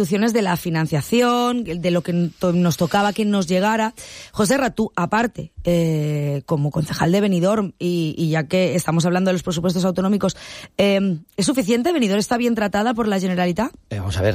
instituciones de la financiación, de lo que nos tocaba que nos llegara. Joserra, tú, aparte, como concejal de Benidorm, y ya que estamos hablando de los presupuestos autonómicos, ¿es suficiente? ¿Benidorm está bien tratada por la Generalitat? Vamos a ver,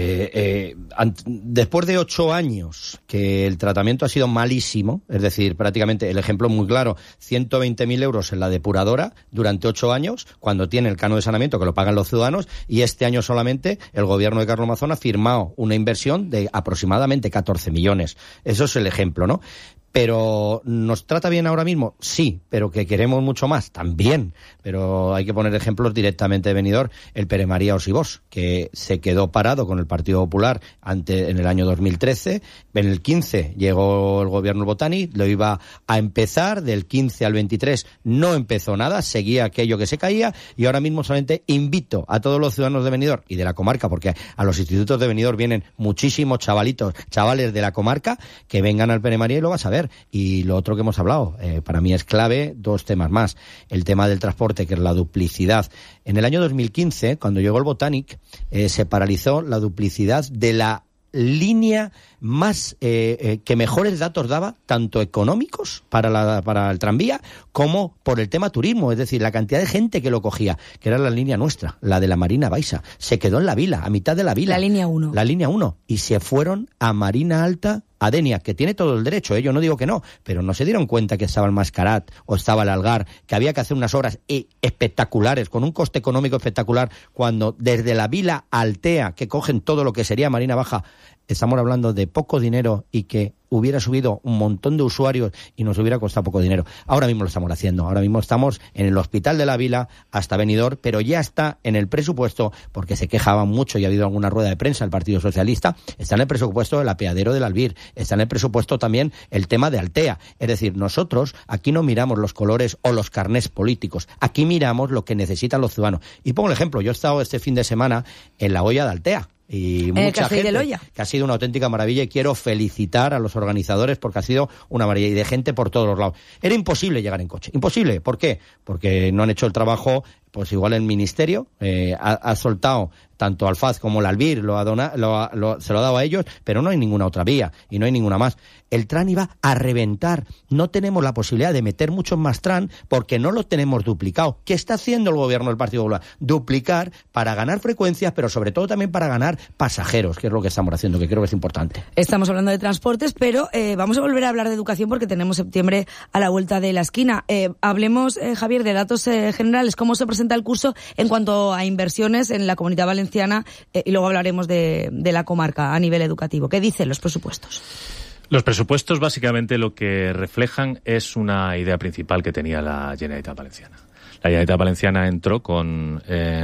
después de 8 años que el tratamiento ha sido malísimo, es decir, prácticamente el ejemplo muy claro, 120.000 euros en la depuradora durante 8 años, cuando tiene el canon de saneamiento que lo pagan los ciudadanos, y este año solamente el gobierno de Carlos Mazón ha firmado una inversión de aproximadamente 14 millones. Eso es el ejemplo, ¿no? Pero ¿nos trata bien ahora mismo? Sí, pero que queremos mucho más, también. Pero hay que poner ejemplos directamente de Benidorm. El Pere María Orsibós, que se quedó parado con el Partido Popular en el año 2013. En el 15 llegó el gobierno Botani, lo iba a empezar. Del 15 al 23 no empezó nada, seguía aquello que se caía. Y ahora mismo solamente invito a todos los ciudadanos de Benidorm y de la comarca, porque a los institutos de Benidorm vienen muchísimos chavales de la comarca, que vengan al Pere María y lo vas a ver. Y lo otro que hemos hablado, para mí es clave, 2 temas más. El tema del transporte, que es la duplicidad. En el año 2015, cuando llegó el Botanic, se paralizó la duplicidad de la línea más que mejores datos daba, tanto económicos para el tranvía como por el tema turismo, es decir, la cantidad de gente que lo cogía, que era la línea nuestra, la de la Marina Baixa. Se quedó en la vila, a mitad de la vila. La línea 1. La línea 1. Y se fueron a Marina Alta, a Denia, que tiene todo el derecho, yo no digo que no, pero no se dieron cuenta que estaba el Mascarat o estaba el Algar, que había que hacer unas obras espectaculares, con un coste económico espectacular, cuando desde la vila a Altea, que cogen todo lo que sería Marina Baja, estamos hablando de poco dinero y que hubiera subido un montón de usuarios y nos hubiera costado poco dinero. Ahora mismo lo estamos haciendo, ahora mismo estamos en el Hospital de la Vila hasta Benidorm, pero ya está en el presupuesto, porque se quejaban mucho y ha habido alguna rueda de prensa del Partido Socialista, está en el presupuesto el apeadero del Albir, está en el presupuesto también el tema de Altea. Es decir, nosotros aquí no miramos los colores o los carnés políticos, aquí miramos lo que necesitan los ciudadanos. Y pongo el ejemplo, yo he estado este fin de semana en la olla de Altea, y mucha gente, que ha sido una auténtica maravilla, y quiero felicitar a los organizadores porque ha sido una maravilla, y de gente por todos los lados. Era imposible llegar en coche, imposible. ¿Por qué? Porque no han hecho el trabajo, pues igual el ministerio ha soltado tanto al FAZ como el Albir, se lo ha dado a ellos, pero no hay ninguna otra vía y no hay ninguna más. El tran iba a reventar, no tenemos la posibilidad de meter muchos más tran porque no lo tenemos duplicado. ¿Qué está haciendo el gobierno del Partido Popular? Duplicar para ganar frecuencias, pero sobre todo también para ganar pasajeros, que es lo que estamos haciendo, que creo que es importante. Estamos hablando de transportes, pero vamos a volver a hablar de educación porque tenemos septiembre a la vuelta de la esquina. Hablemos, Javier, de datos generales. ¿Cómo se presenta el curso en cuanto a inversiones en la Comunidad Valenciana? Y luego hablaremos de la comarca a nivel educativo. ¿Qué dicen los presupuestos? Los presupuestos básicamente lo que reflejan es una idea principal que tenía la Generalitat Valenciana. La Generalitat Valenciana entró con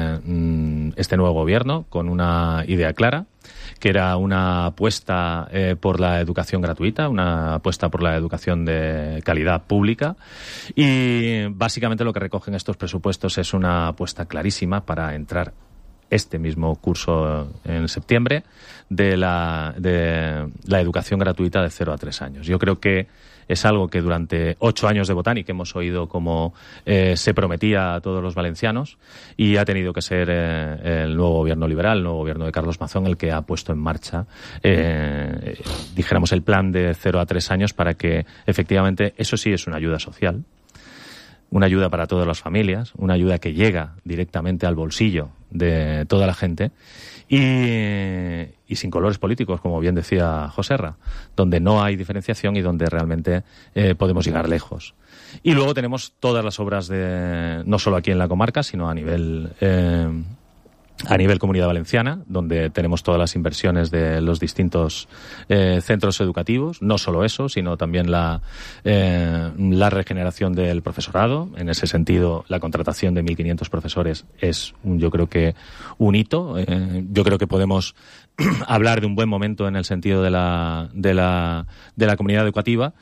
este nuevo gobierno con una idea clara, que era una apuesta por la educación gratuita, una apuesta por la educación de calidad pública, y básicamente lo que recogen estos presupuestos es una apuesta clarísima para entrar este mismo curso en septiembre de la educación gratuita de 0 a 3 años. Yo creo que es algo que durante 8 años de Botanic hemos oído como se prometía a todos los valencianos, y ha tenido que ser el nuevo gobierno liberal, el nuevo gobierno de Carlos Mazón, el que ha puesto en marcha, dijéramos, el plan de 0 a 3 años para que efectivamente eso sí es una ayuda social, una ayuda para todas las familias, una ayuda que llega directamente al bolsillo de toda la gente y sin colores políticos, como bien decía Joserra, donde no hay diferenciación y donde realmente podemos llegar lejos. Y luego tenemos todas las obras no solo aquí en la comarca, sino a nivel Comunidad Valenciana, donde tenemos todas las inversiones de los distintos centros educativos, no solo eso, sino también la regeneración del profesorado. En ese sentido, la contratación de 1.500 profesores es, yo creo que, un hito. Yo creo que podemos hablar de un buen momento en el sentido de la comunidad educativa,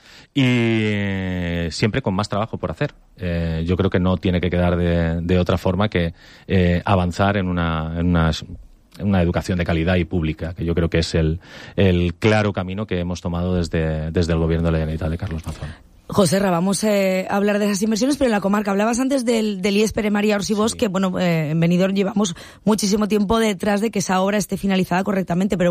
y siempre con más trabajo por hacer. Yo creo que no tiene que quedar de otra forma que avanzar en una educación de calidad y pública, que yo creo que es el claro camino que hemos tomado desde el gobierno de la Generalitat de Carlos Mazón. Joserra, vamos a hablar de esas inversiones, pero en la comarca. Hablabas antes del IES Pere María Orsibós, sí, que en Benidorm llevamos muchísimo tiempo detrás de que esa obra esté finalizada correctamente, pero